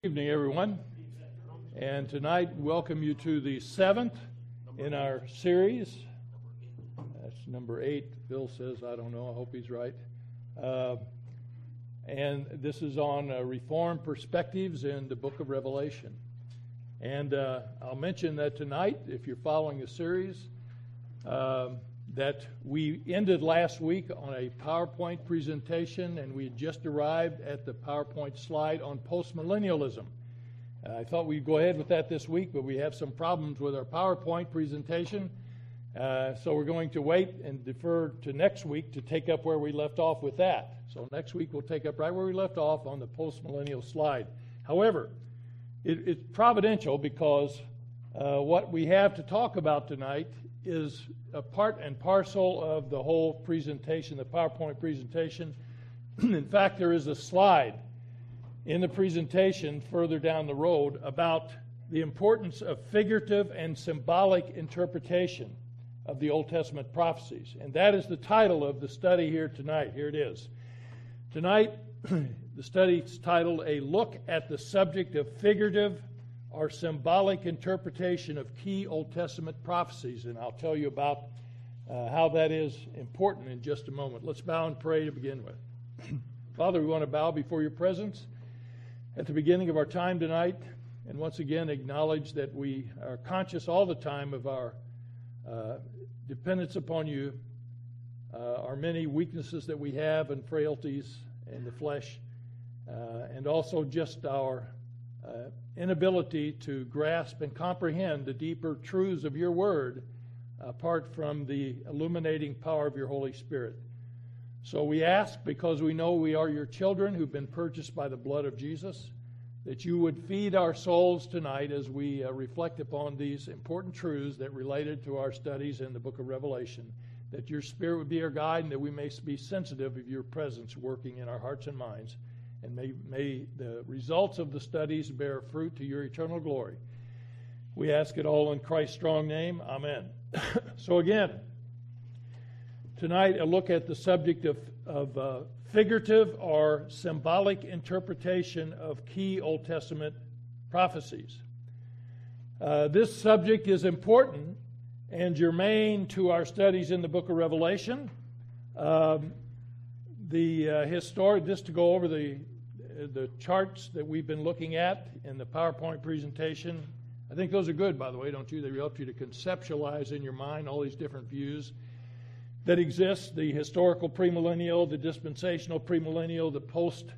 Evening, everyone. And tonight, welcome you to the seventh in our series. That's number 8. Bill says, I don't know. I hope he's right. And this is on Reformed perspectives in the book of Revelation. And I'll mention that tonight, if you're following the series, that we ended last week on a PowerPoint presentation, and we had just arrived at the PowerPoint slide on postmillennialism. I thought we'd go ahead with that this week, but we have some problems with our PowerPoint presentation, so we're going to wait and defer to next week to take up where we left off with that. So next week we'll take up right where we left off on the postmillennial slide. However, it's providential because what we have to talk about tonight is a part and parcel of the whole presentation, the PowerPoint presentation. In fact, there is a slide in the presentation further down the road about the importance of figurative and symbolic interpretation of the Old Testament prophecies. And that is the title of the study here tonight. Here it is. Tonight, the study is titled, A Look at the Subject of Figurative or Symbolic Interpretation of Key Old Testament Prophecies. And I'll tell you about how that is important in just a moment. Let's bow and pray to begin with. Father, we want to bow before your presence at the beginning of our time tonight, and once again acknowledge that we are conscious all the time of our dependence upon you, our many weaknesses that we have and frailties in the flesh, and also just our inability to grasp and comprehend the deeper truths of your word apart from the illuminating power of your Holy Spirit. So we ask, because we know we are your children who've been purchased by the blood of Jesus, that you would feed our souls tonight as we reflect upon these important truths that related to our studies in the book of Revelation, that your Spirit would be our guide and that we may be sensitive of your presence working in our hearts and minds. And may the results of the studies bear fruit to your eternal glory. We ask it all in Christ's strong name. Amen. So again, tonight a look at the subject of figurative or symbolic interpretation of key Old Testament prophecies. This subject is important and germane to our studies in the book of Revelation. Just to go over the charts that we've been looking at in the PowerPoint presentation. I think those are good, by the way, don't you? They help you to conceptualize in your mind all these different views that exist: the historical premillennial, the dispensational premillennial, the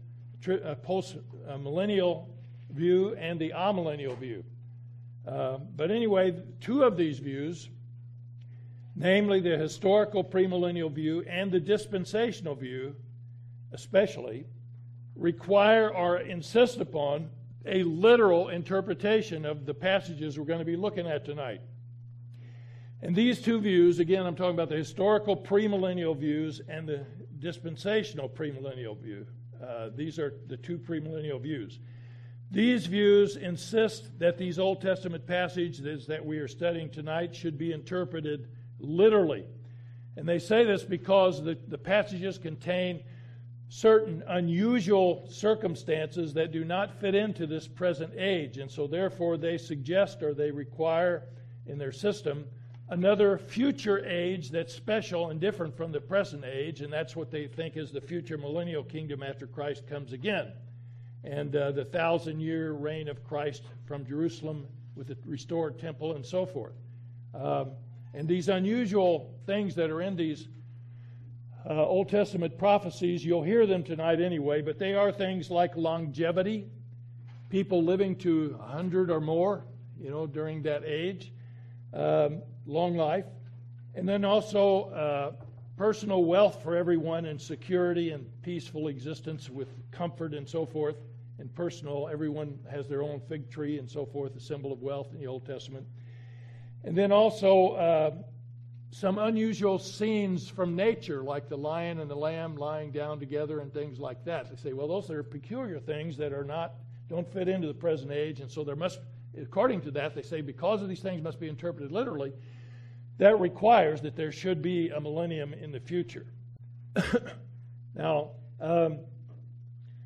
post-millennial view, and the amillennial view. But anyway, two of these views, namely the historical premillennial view and the dispensational view especially, require or insist upon a literal interpretation of the passages we're going to be looking at tonight. And these two views, again, I'm talking about the historical premillennial views and the dispensational premillennial view. These are the two premillennial views. These views insist that these Old Testament passages that we are studying tonight should be interpreted literally. And they say this because the passages contain certain unusual circumstances that do not fit into this present age. And so therefore they suggest, or they require in their system, another future age that's special and different from the present age. And that's what they think is the future millennial kingdom after Christ comes again. And the 1,000-year reign of Christ from Jerusalem with the restored temple and so forth. And these unusual things that are in these Old Testament prophecies, you'll hear them tonight anyway, but they are things like longevity, people living to 100 or more, during that age, long life, and then also personal wealth for everyone and security and peaceful existence with comfort and so forth, and personal, everyone has their own fig tree and so forth, a symbol of wealth in the Old Testament. And then also some unusual scenes from nature, like the lion and the lamb lying down together and things like that. They say, well, those are peculiar things that don't fit into the present age, and so there must, according to that, they say because of these things must be interpreted literally, that requires that there should be a millennium in the future. Now,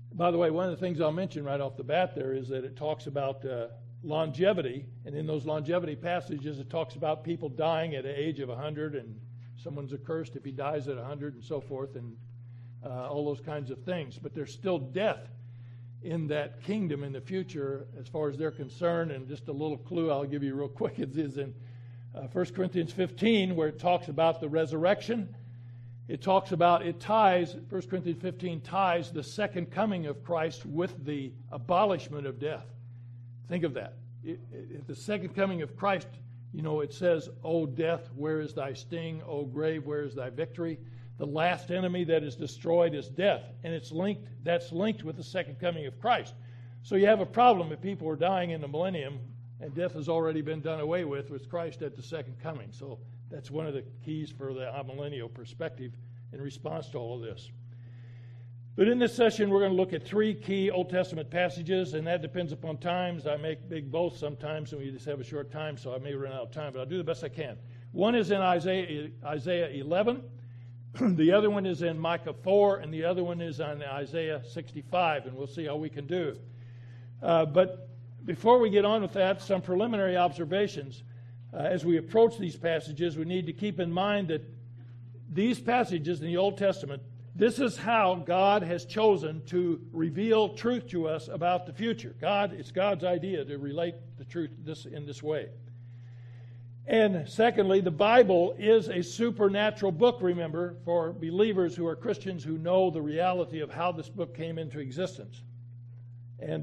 By the way, one of the things I'll mention right off the bat there is that it talks about longevity, and in those longevity passages it talks about people dying at the age of 100, and someone's accursed if he dies at 100 and so forth, and all those kinds of things. But there's still death in that kingdom in the future as far as they're concerned. And just a little clue I'll give you real quick is in 1 Corinthians 15, where it talks about the resurrection. It talks about, it ties, 1 Corinthians 15 ties the second coming of Christ with the abolishment of death. Think of that. At the second coming of Christ, you know, it says, "O death, where is thy sting? O grave, where is thy victory?" The last enemy that is destroyed is death, and that's linked with the second coming of Christ. So you have a problem if people are dying in the millennium and death has already been done away with Christ at the second coming. So that's one of the keys for the amillennial perspective in response to all of this. But in this session, we're going to look at three key Old Testament passages, and that depends upon times. I make big boasts sometimes, and we just have a short time, so I may run out of time, but I'll do the best I can. One is in Isaiah 11. The other one is in Micah 4, and the other one is on Isaiah 65, and we'll see how we can do. But before we get on with that, some preliminary observations. As we approach these passages, we need to keep in mind that these passages in the Old Testament, this is how God has chosen to reveal truth to us about the future. It's God's idea to relate the truth in this way. And secondly, the Bible is a supernatural book, remember, for believers who are Christians who know the reality of how this book came into existence. And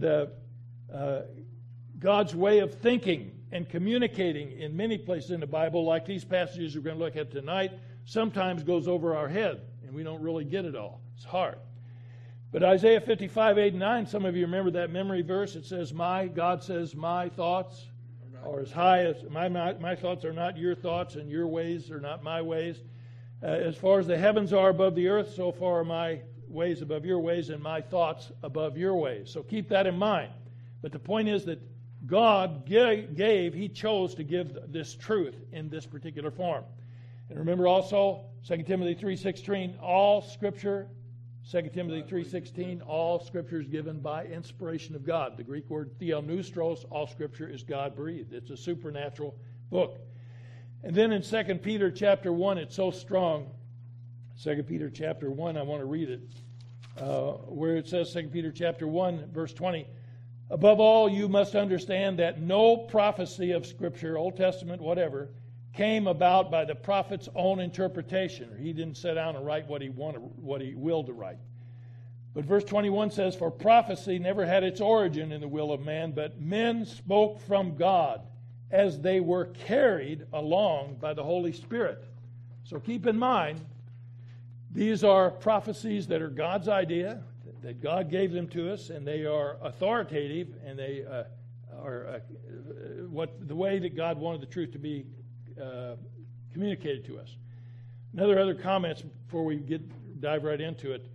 God's way of thinking and communicating in many places in the Bible, like these passages we're going to look at tonight, sometimes goes over our head, and we don't really get it all. It's hard. But Isaiah 55, 8, and 9, some of you remember that memory verse. It says, God says, my thoughts are as high as, my thoughts are not your thoughts, and your ways are not my ways. As far as the heavens are above the earth, so far are my ways above your ways, and my thoughts above your ways. So keep that in mind. But the point is that God He chose to give this truth in this particular form. And remember also, 2 Timothy 3:16, all Scripture, 2 Timothy 3:16, all Scripture is given by inspiration of God. The Greek word theopneustos, all Scripture is God-breathed. It's a supernatural book. And then in 2 Peter chapter 1, it's so strong. 2 Peter chapter 1, I want to read it, where it says, 2 Peter chapter 1, verse 20, above all, you must understand that no prophecy of Scripture, Old Testament, whatever, came about by the prophet's own interpretation. He didn't sit down and write what he willed to write. But verse 21 says, for prophecy never had its origin in the will of man, but men spoke from God as they were carried along by the Holy Spirit. So keep in mind, these are prophecies that are God's idea, that God gave them to us, and they are authoritative, and they are the way that God wanted the truth to be communicated to us. Other comments before we dive right into it.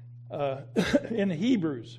In Hebrews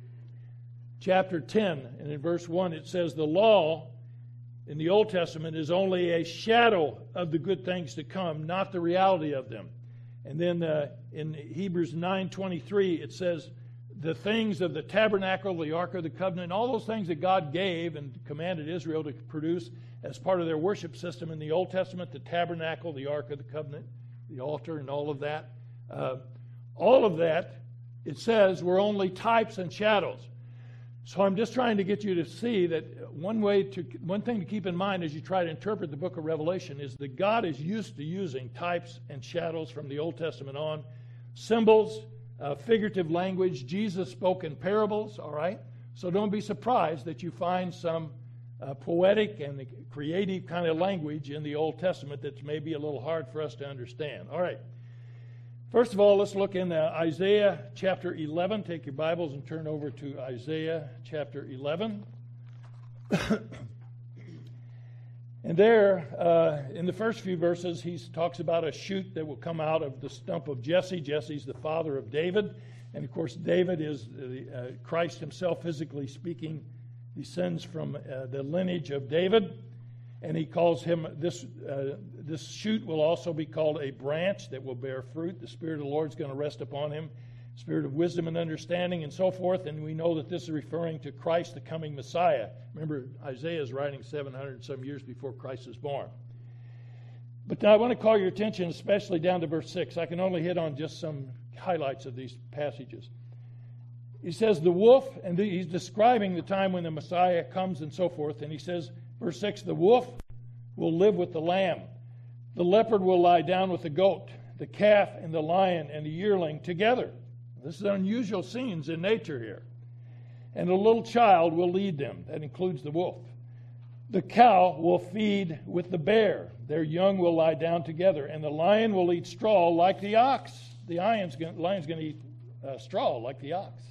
chapter 10 and in verse 1 it says the law in the Old Testament is only a shadow of the good things to come, not the reality of them. And then in Hebrews 9:23 it says the things of the tabernacle, the Ark of the Covenant, all those things that God gave and commanded Israel to produce as part of their worship system in the Old Testament, the tabernacle, the Ark of the Covenant, the altar, and all of that. All of that, it says, were only types and shadows. So I'm just trying to get you to see that one thing to keep in mind as you try to interpret the book of Revelation is that God is used to using types and shadows from the Old Testament on, symbols, figurative language. Jesus spoke in parables, all right? So don't be surprised that you find some poetic and creative kind of language in the Old Testament that's maybe a little hard for us to understand. All right. First of all, let's look in Isaiah chapter 11. Take your Bibles and turn over to Isaiah chapter 11. And there, in the first few verses, he talks about a shoot that will come out of the stump of Jesse. Jesse's the father of David. And, of course, David is Christ himself, physically speaking, descends from the lineage of David. And he calls him, this shoot will also be called a branch that will bear fruit. The Spirit of the Lord is going to rest upon him. spirit of wisdom and understanding, and so forth. And we know that this is referring to Christ, the coming Messiah. Remember, Isaiah is writing 700 some years before Christ is born. But now I want to call your attention especially down to verse 6. I can only hit on just some highlights of these passages. He says the wolf, and he's describing the time when the Messiah comes and so forth. And he says, verse 6, the wolf will live with the lamb. The leopard will lie down with the goat. The calf and the lion and the yearling together. This is unusual scenes in nature here. And a little child will lead them. That includes the wolf. The cow will feed with the bear. Their young will lie down together. And the lion will eat straw like the ox. The lion's going to eat straw like the ox.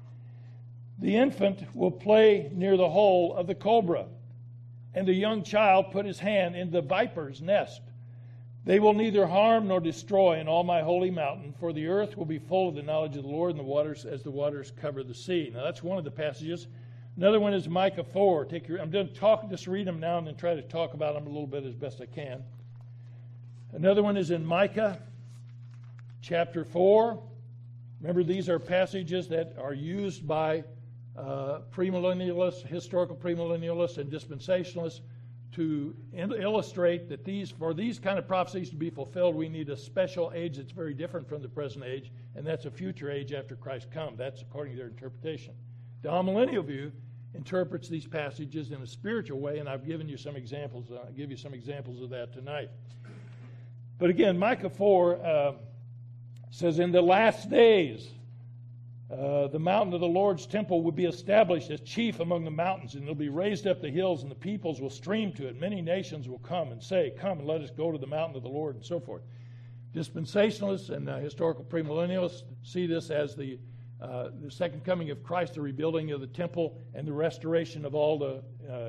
The infant will play near the hole of the cobra. And the young child put his hand in the viper's nest. They will neither harm nor destroy in all my holy mountain, for the earth will be full of the knowledge of the Lord, and the waters as the waters cover the sea. Now that's one of the passages. Another one is Micah 4. I'm going to just read them now and then try to talk about them a little bit as best I can. Another one is in Micah chapter 4. Remember, these are passages that are used by premillennialists, historical premillennialists, and dispensationalists to illustrate that for these kind of prophecies to be fulfilled, we need a special age that's very different from the present age, and that's a future age after Christ comes. That's according to their interpretation. The amillennial view interprets these passages in a spiritual way, and I've given you some examples. I'll give you some examples of that tonight. But again, Micah 4 says, in the last days, the mountain of the Lord's temple will be established as chief among the mountains, and it'll be raised up the hills, and the peoples will stream to it. Many nations will come and say, come and let us go to the mountain of the Lord, and so forth. Dispensationalists and historical premillennialists see this as the second coming of Christ, the rebuilding of the temple, and the restoration of all the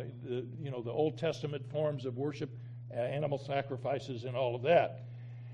Old Testament forms of worship, animal sacrifices, and all of that.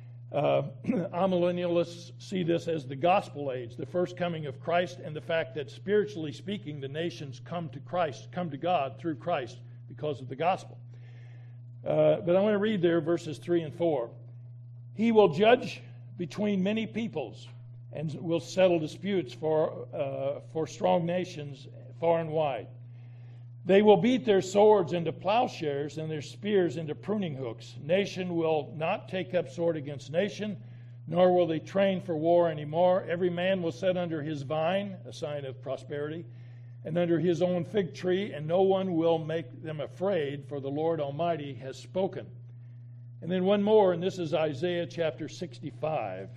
Amillennialists see this as the gospel age, the first coming of Christ, and the fact that spiritually speaking, the nations come to God through Christ because of the gospel. But I want to read there verses 3 and 4. He will judge between many peoples and will settle disputes for strong nations far and wide. They will beat their swords into plowshares and their spears into pruning hooks. Nation will not take up sword against nation, nor will they train for war anymore. Every man will sit under his vine, a sign of prosperity, and under his own fig tree, and no one will make them afraid, for the Lord Almighty has spoken. And then one more, and this is Isaiah chapter 65.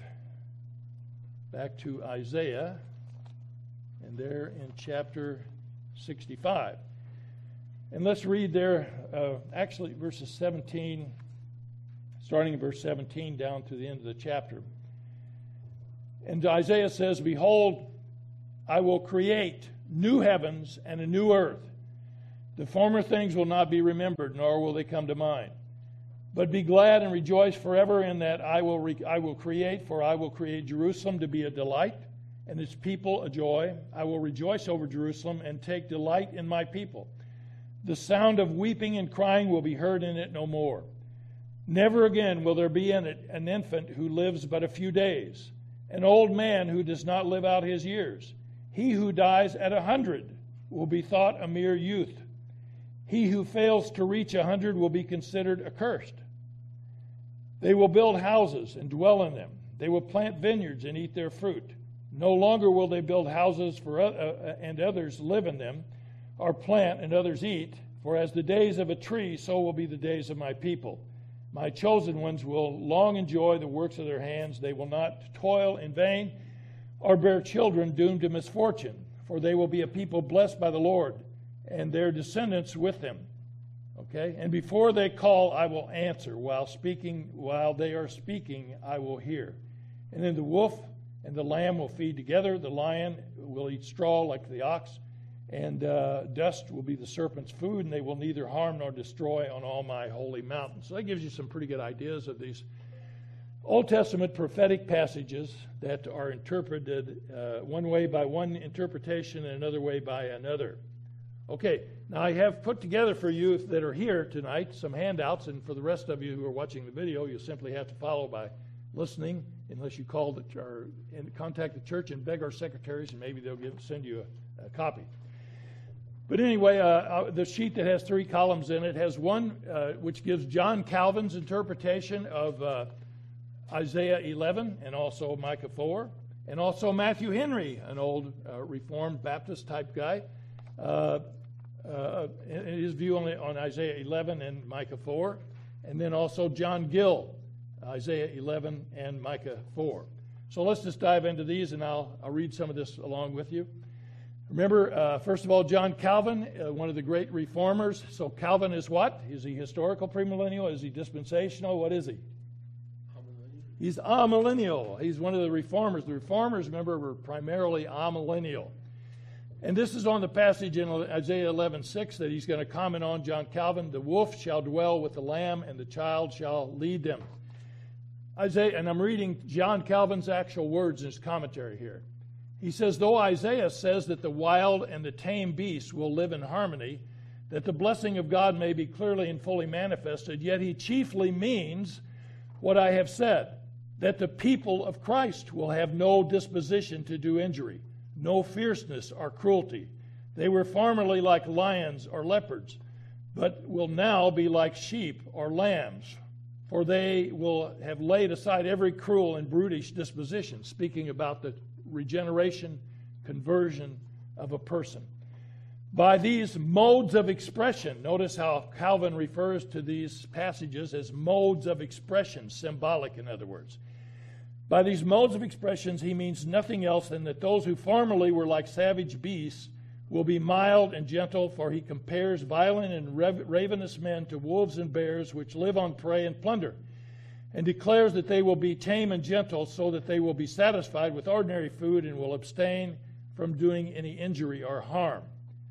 Back to Isaiah, and there in chapter 65. And let's read there, actually verses 17, starting in verse 17 down to the end of the chapter. And Isaiah says, behold, I will create new heavens and a new earth. The former things will not be remembered, nor will they come to mind. But be glad and rejoice forever in that I will create, for I will create Jerusalem to be a delight, and its people a joy. I will rejoice over Jerusalem and take delight in my people. The sound of weeping and crying will be heard in it no more. Never again will there be in it an infant who lives but a few days, an old man who does not live out his years. He who dies at 100 will be thought a mere youth. He who fails to reach 100 will be considered accursed. They will build houses and dwell in them. They will plant vineyards and eat their fruit. No longer will they build houses and others live in them, or plant and others eat. For as the days of a tree, so will be the days of my people. My chosen ones will long enjoy the works of their hands. They will not toil in vain or bear children doomed to misfortune. For they will be a people blessed by the Lord, and their descendants with them. Okay? And before they call, I will answer. While they are speaking, I will hear. And then the wolf and the lamb will feed together. The lion will eat straw like the ox. And dust will be the serpent's food, and they will neither harm nor destroy on all my holy mountains. So that gives you some pretty good ideas of these Old Testament prophetic passages that are interpreted one way by one interpretation and another way by another. Okay, now I have put together for you that are here tonight some handouts, and for the rest of you who are watching the video, you'll simply have to follow by listening, unless you call or contact the church and beg our secretaries, and maybe they'll send you a copy. But anyway, the sheet that has 3 columns in it has one which gives John Calvin's interpretation of Isaiah 11 and also Micah 4, and also Matthew Henry, an old Reformed Baptist type guy, his view on Isaiah 11 and Micah 4, and then also John Gill, Isaiah 11 and Micah 4. So let's just dive into these, and I'll read some of this along with you. Remember, first of all, John Calvin, one of the great reformers. So Calvin is what? Is he historical premillennial? Is he dispensational? What is he? He's amillennial. He's one of the reformers. The reformers, remember, were primarily amillennial. And this is on the passage in Isaiah 11:6 that he's going to comment on. John Calvin, the wolf shall dwell with the lamb, and the child shall lead them. Isaiah, and I'm reading John Calvin's actual words in his commentary here. He says, though Isaiah says that the wild and the tame beasts will live in harmony, that the blessing of God may be clearly and fully manifested, yet he chiefly means what I have said, that the people of Christ will have no disposition to do injury, no fierceness or cruelty. They were formerly like lions or leopards, but will now be like sheep or lambs, for they will have laid aside every cruel and brutish disposition, speaking about the regeneration, conversion of a person. By these modes of expression, notice how Calvin refers to these passages as modes of expression, symbolic in other words. By these modes of expressions, he means nothing else than that those who formerly were like savage beasts will be mild and gentle, for he compares violent and ravenous men to wolves and bears which live on prey and plunder, and declares that they will be tame and gentle so that they will be satisfied with ordinary food and will abstain from doing any injury or harm.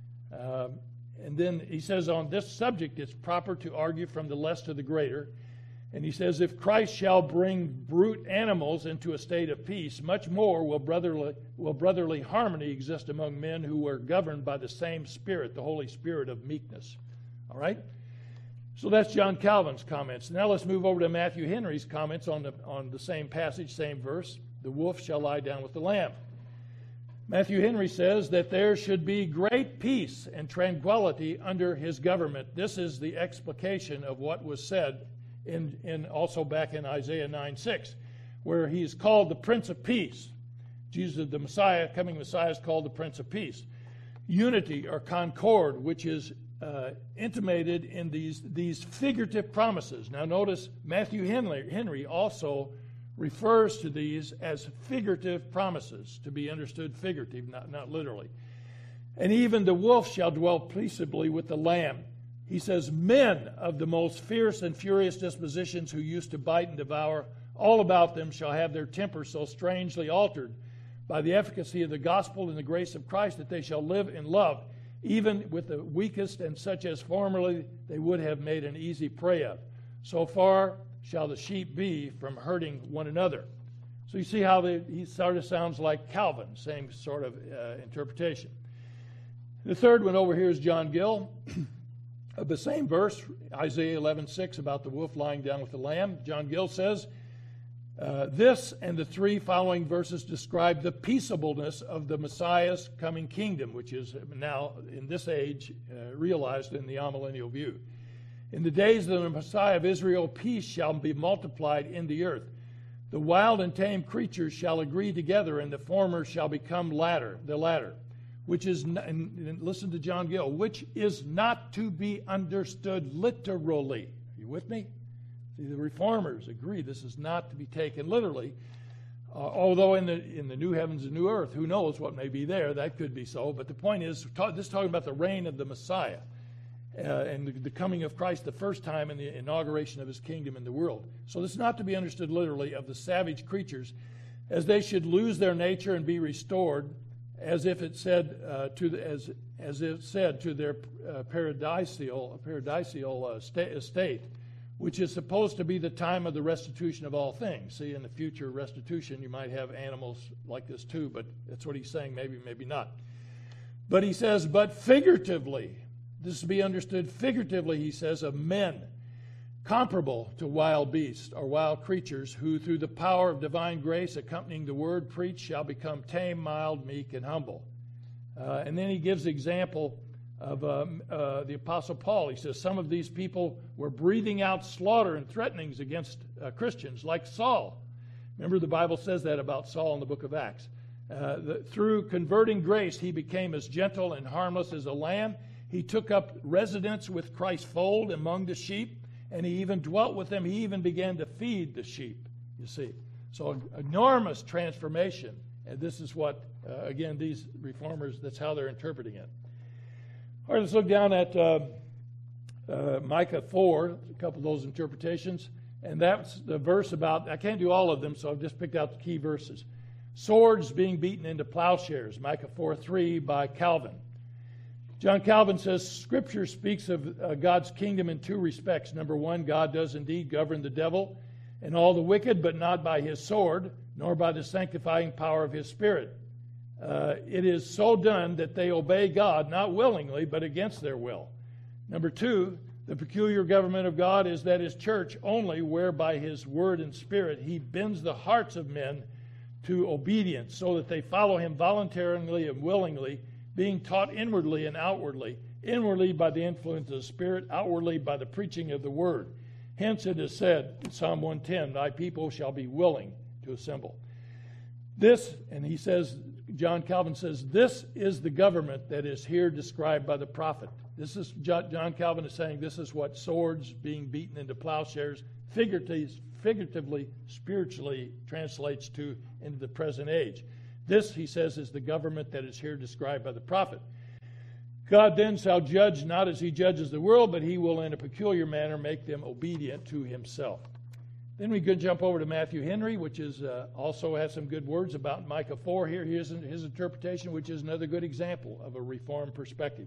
And then he says on this subject it's proper to argue from the less to the greater. And he says, if Christ shall bring brute animals into a state of peace, much more will brotherly harmony exist among men who are governed by the same Spirit, the Holy Spirit of meekness. All right? So that's John Calvin's comments. Now let's move over to Matthew Henry's comments on the same passage, same verse. The wolf shall lie down with the lamb. Matthew Henry says that there should be great peace and tranquility under his government. This is the explication of what was said in also back in Isaiah 9:6, where he is called the Prince of Peace. Jesus, the Messiah, coming Messiah, is called the Prince of Peace. Unity or concord, which is intimated in these figurative promises. Now notice Matthew Henry also refers to these as figurative promises, to be understood figurative, not literally. And even the wolf shall dwell peaceably with the lamb. He says, men of the most fierce and furious dispositions who used to bite and devour, all about them shall have their temper so strangely altered by the efficacy of the gospel and the grace of Christ that they shall live in love, even with the weakest and such as formerly they would have made an easy prey of. So far shall the sheep be from hurting one another. So you see how he sort of sounds like Calvin, same sort of interpretation. The third one over here is John Gill. Of the same verse, Isaiah 11:6, about the wolf lying down with the lamb. John Gill says, this and the 3 following verses describe the peaceableness of the Messiah's coming kingdom, which is now, in this age, realized in the amillennial view. In the days of the Messiah of Israel, peace shall be multiplied in the earth. The wild and tame creatures shall agree together, and the former shall become the latter. Which is, and listen to John Gill, which is not to be understood literally. Are you with me? See, the reformers agree this is not to be taken literally. Although in the new heavens and new earth, who knows what may be there? That could be so. But the point is, this is talking about the reign of the Messiah and the coming of Christ the first time in the inauguration of his kingdom in the world. So this is not to be understood literally of the savage creatures, as they should lose their nature and be restored, as if it said as it said to their paradisial estate, which is supposed to be the time of the restitution of all things. See, in the future restitution, you might have animals like this too, but that's what he's saying. Maybe not. But he says, but figuratively, this is to be understood figuratively. He says of men. comparable to wild beasts or wild creatures, who through the power of divine grace accompanying the word preached shall become tame, mild, meek, and humble. And then he gives the example of the Apostle Paul. He says some of these people were breathing out slaughter and threatenings against Christians, like Saul. Remember, the Bible says that about Saul in the book of Acts. Through converting grace, he became as gentle and harmless as a lamb. He took up residence with Christ's fold among the sheep, and he even dwelt with them. He even began to feed the sheep, you see. So an enormous transformation. And this is what, again, these reformers, that's how they're interpreting it. All right, let's look down at Micah 4, a couple of those interpretations. And that's the verse about, I can't do all of them, so I've just picked out the key verses. Swords being beaten into plowshares, Micah 4:3 by Calvin. John Calvin says, Scripture speaks of God's kingdom in two respects. Number one, God does indeed govern the devil and all the wicked, but not by his sword, nor by the sanctifying power of his Spirit. It is so done that they obey God, not willingly, but against their will. Number two, the peculiar government of God is that his church only, whereby his word and spirit, he bends the hearts of men to obedience, so that they follow him voluntarily and willingly, being taught inwardly and outwardly, inwardly by the influence of the Spirit, outwardly by the preaching of the word. Hence it is said in Psalm 110, thy people shall be willing to assemble. This, and he says, John Calvin says, this is the government that is here described by the prophet. This is, John Calvin is saying, this is what swords being beaten into plowshares figuratively, spiritually translates to into the present age. This, he says, is the government that is here described by the prophet. God then shall judge not as he judges the world, but he will in a peculiar manner make them obedient to himself. Then we could jump over to Matthew Henry, which is also has some good words about Micah 4 here. Here's his interpretation, which is another good example of a Reformed perspective.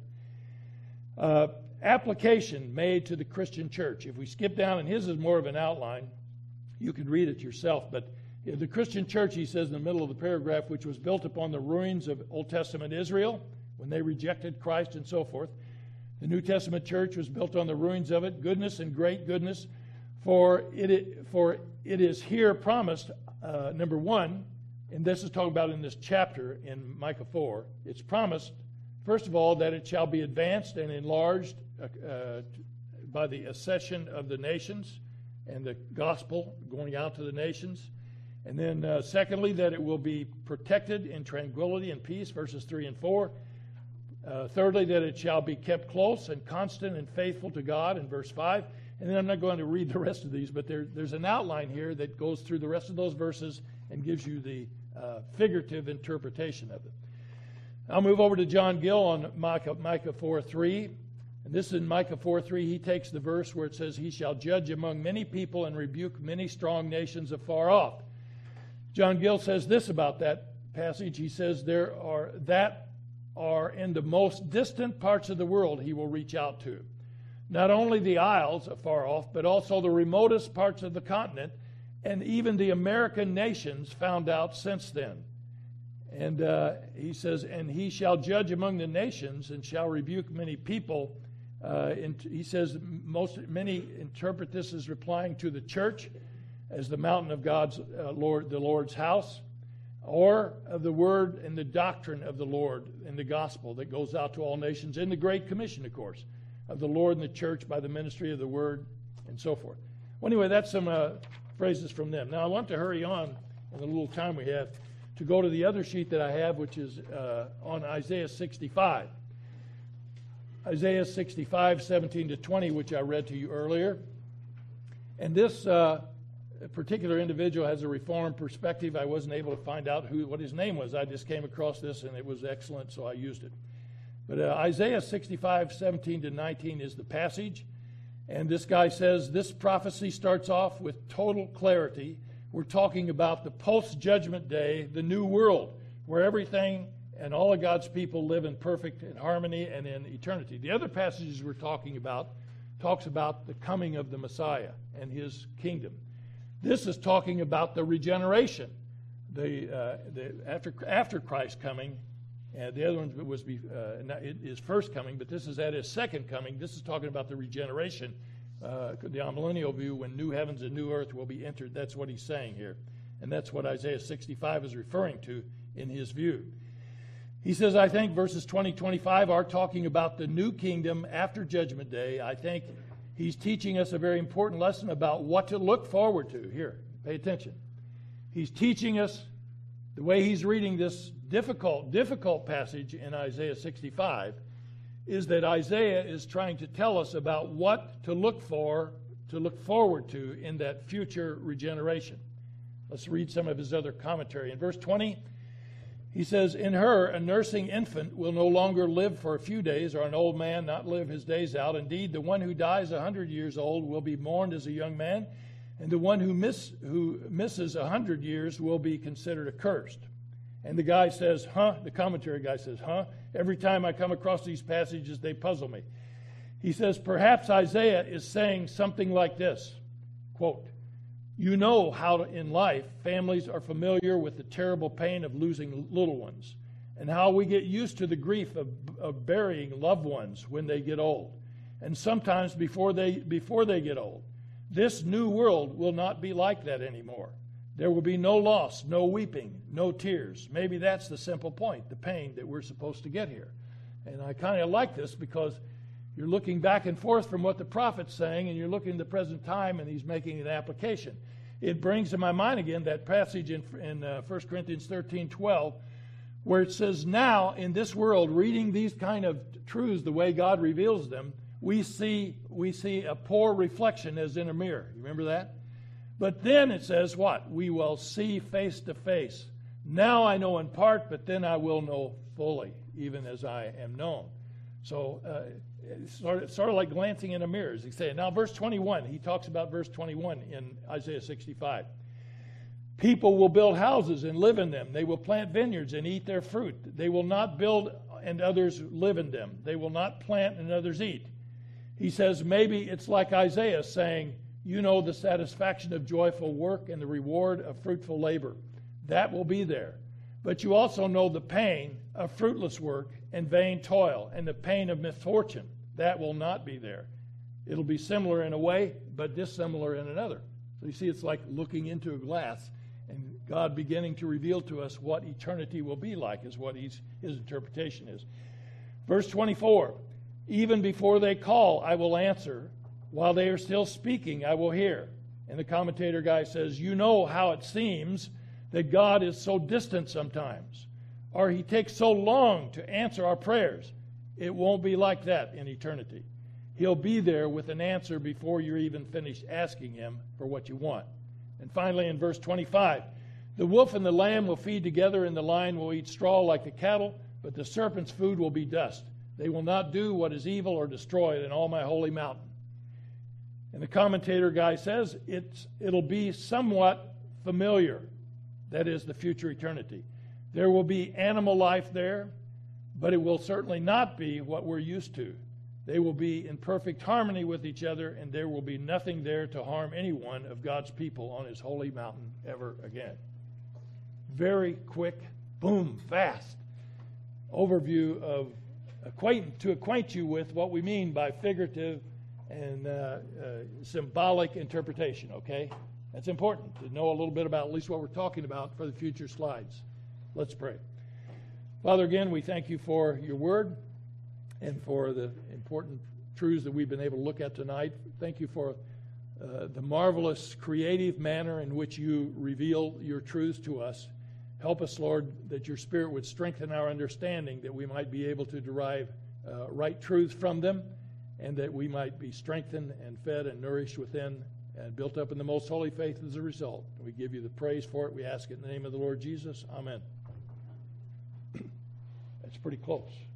Application made to the Christian church. If we skip down, and his is more of an outline, you can read it yourself, but the Christian church, he says in the middle of the paragraph, which was built upon the ruins of Old Testament Israel, when they rejected Christ and so forth. The New Testament church was built on the ruins of it, goodness and great goodness, for it is here promised, number one, and this is talking about in this chapter in Micah 4, it's promised, first of all, that it shall be advanced and enlarged by the accession of the nations and the gospel going out to the nations. And then secondly, that it will be protected in tranquility and peace, verses 3 and 4. Thirdly, that it shall be kept close and constant and faithful to God, in verse 5. And then I'm not going to read the rest of these, but there's an outline here that goes through the rest of those verses and gives you the figurative interpretation of it. I'll move over to John Gill on Micah 4:3. And this is in Micah 4:3. He takes the verse where it says, he shall judge among many people and rebuke many strong nations afar off. John Gill says this about that passage. He says, there are in the most distant parts of the world he will reach out to. Not only the isles afar off, but also the remotest parts of the continent, and even the American nations found out since then. And he says, and he shall judge among the nations and shall rebuke many people. He says many interpret this as replying to the church as the mountain of God's the Lord's house, or of the word and the doctrine of the Lord and the gospel that goes out to all nations in the Great Commission, of course, of the Lord and the church by the ministry of the word and so forth. Well, anyway, that's some phrases from them. Now, I want to hurry on in the little time we have to go to the other sheet that I have, which is on Isaiah 65. Isaiah 65, 17 to 20, which I read to you earlier. And this particular individual has a Reformed perspective. I wasn't able to find out what his name was. I just came across this, and it was excellent, so I used it. But Isaiah 65, 17 to 19 is the passage. And this guy says, this prophecy starts off with total clarity. We're talking about the post-judgment day, the new world, where everything and all of God's people live in perfect harmony and in eternity. The other passages we're talking about talks about the coming of the Messiah and his kingdom. This is talking about the regeneration, after Christ's coming. The other one was his first coming, but this is at his second coming. This is talking about the regeneration the amillennial view, when new heavens and new earth will be entered. That's what he's saying here. And that's what Isaiah 65 is referring to in his view. He says, I think verses 20, 25 are talking about the new kingdom after Judgment Day. I think he's teaching us a very important lesson about what to look forward to. Here, pay attention. He's teaching us, the way he's reading this difficult passage in Isaiah 65, is that Isaiah is trying to tell us about what to look forward to in that future regeneration. Let's read some of his other commentary. In verse 20, he says, in her, a nursing infant will no longer live for a few days, or an old man not live his days out. Indeed, the one who dies 100 years old will be mourned as a young man, and the one who misses 100 years will be considered accursed. And the guy says, huh? The commentary guy says, huh? Every time I come across these passages, they puzzle me. He says, perhaps Isaiah is saying something like this, quote, you know how in life families are familiar with the terrible pain of losing little ones, and how we get used to the grief of burying loved ones when they get old, and sometimes before they get old. This new world will not be like that anymore. There will be no loss, no weeping, no tears. Maybe that's the simple point, the pain that we're supposed to get here. And I kind of like this because you're looking back and forth from what the prophet's saying, and you're looking at the present time, and he's making an application. It brings to my mind again that passage in 1 Corinthians 13:12, where it says, now in this world, reading these kind of truths the way God reveals them, we see a poor reflection as in a mirror. You remember that? But then it says what? We will see face to face. Now I know in part, but then I will know fully, even as I am known. So it's sort of like glancing in a mirror, as he said. Now, verse 21, he talks about verse 21 in Isaiah 65. People will build houses and live in them. They will plant vineyards and eat their fruit. They will not build and others live in them. They will not plant and others eat. He says maybe it's like Isaiah saying, you know the satisfaction of joyful work and the reward of fruitful labor. That will be there. But you also know the pain of fruitless work and vain toil and the pain of misfortune. That will not be there. It'll be similar in a way, but dissimilar in another. So you see, it's like looking into a glass and God beginning to reveal to us what eternity will be like is what his interpretation is. Verse 24, even before they call, I will answer. While they are still speaking, I will hear. And the commentator guy says, you know how it seems that God is so distant sometimes, or he takes so long to answer our prayers. It won't be like that in eternity. He'll be there with an answer before you're even finished asking him for what you want. And finally, in verse 25, the wolf and the lamb will feed together, and the lion will eat straw like the cattle, but the serpent's food will be dust. They will not do what is evil or destroy it in all my holy mountain. And the commentator guy says it'll be somewhat familiar. That is the future eternity. There will be animal life there, but it will certainly not be what we're used to. They will be in perfect harmony with each other, and there will be nothing there to harm anyone of God's people on his holy mountain ever again. Very quick, boom, fast overview of to acquaint you with what we mean by figurative and symbolic interpretation, okay? That's important to know a little bit about at least what we're talking about for the future slides. Let's pray. Father, again, we thank you for your word and for the important truths that we've been able to look at tonight. Thank you for the marvelous creative manner in which you reveal your truths to us. Help us, Lord, that your Spirit would strengthen our understanding, that we might be able to derive right truths from them, and that we might be strengthened and fed and nourished within and built up in the most holy faith as a result. We give you the praise for it. We ask it in the name of the Lord Jesus. Amen. That's pretty close.